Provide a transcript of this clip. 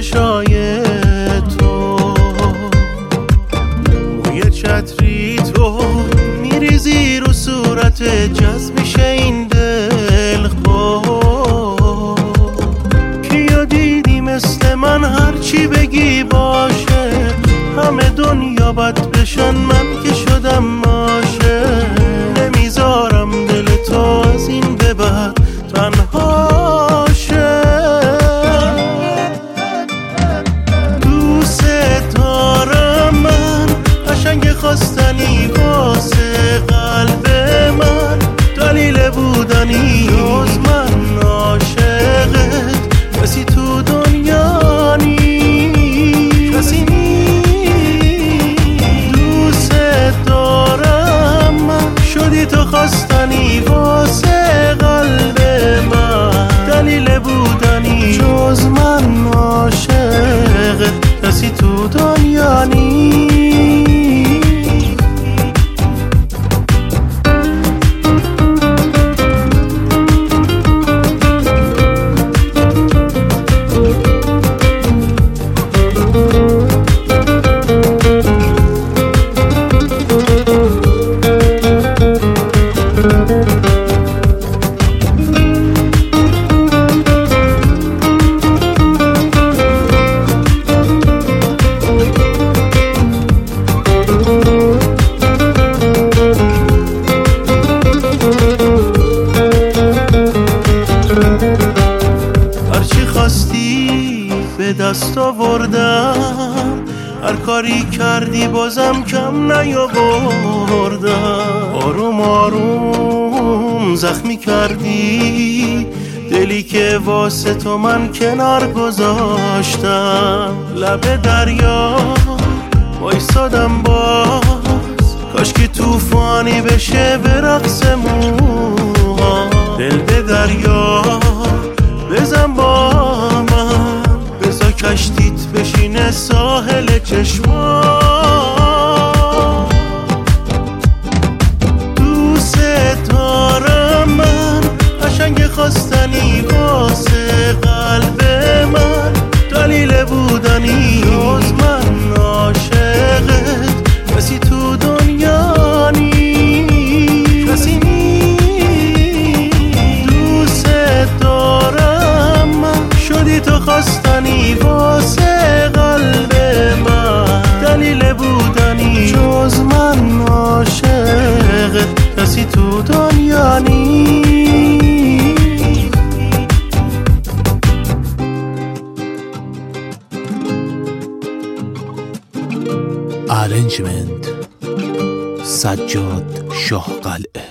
چشای تو، موی چتری تو میریزی رو صورت، جذب میشه این دل خود. کیا دیدی مثل من هرچی بگی باشه، همه دنیا بد بشن من که شدم عاشق. نمیذارم دل تو از این به بعد تنها شه. دوست دارم من، قشنگ خواستنی واسه قلب من، دلیل بودنی جز من عاشقت کسی تو دنیا نی، کسی نی. دوست دارم من، شدی تو خواستنی واسه قلب من، دلیل بودنی جز من عاشقت کسی تو دنیا نی. به دست آوردم، هر کاری کردی بازم کم نیاوردم. آروم آروم زخمی کردی دلی که واسه تو من کنار گذاشتم. لب دریا وایسادم باز، کاش که توفانی بشه به رقص موها. دل به دریا بزن با من، بذار کشتیت بشینه ساحل چشما. دوست دارم من، قشنگ خواستنی واسه قلب من، دلیل بودنی جز من عاشقت کسی تو دنیا نی، کسی نی. دوست دارم من، شدی تو خواستنی واسه قلب من، دلیل بودنی جز من عاشقت کسی تو دنیا نی. ارنجمنت سجاد شاه قلعه.